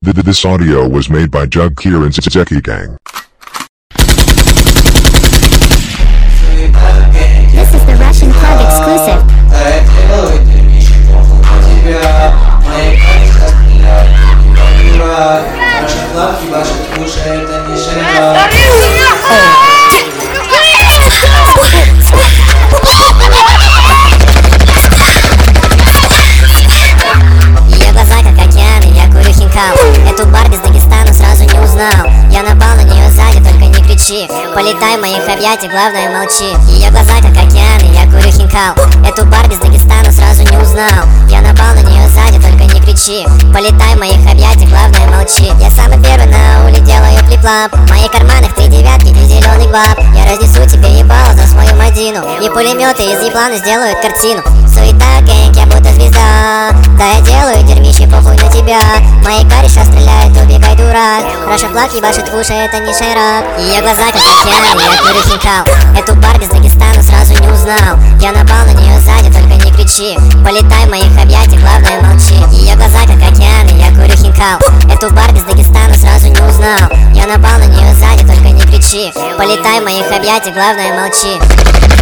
This audio was made by Jug Kier and Zeki Gang. This is the Russian Club exclusive. Ее глаза как океаны, я курю хинкал. Эту Барби с Дагестана сразу не узнал. Я напал на нее сзади, только не кричи. Полетай в моих объятиях, главное молчи. Ее глаза как океаны, я курю хинкал. Эту Барби с Дагестана сразу не узнал. Я напал на нее сзади, только не кричи. Полетай в моих объятиях, главное молчи. Я самый первый на улице, делаю флип-флап. В моих карманах 3 девятки, 2 зеленых баб. Я разнесу тебе ебало за свою Мадину. И пулеметы из еблана сделают картину. Суета, гэнг, я будто звезда. Да я делаю дерьмище, похуй на тебя. Мои кореша стреляют, убегай, дурак. Раша флаг ебашит в уши, это не Шайрак. Ее глаза как океаны, я курю хинкал. Эту Барби с Дагестана сразу не узнал. Я напал на нее сзади, только не кричи. Полетай в моих объятиях, главное молчи. Ее глаза как океаны, я курю хинкал. Эту Барби с Дагестана сразу не узнал. Я напал на нее сзади, только не кричи. Полетай в моих объятиях, главное молчи.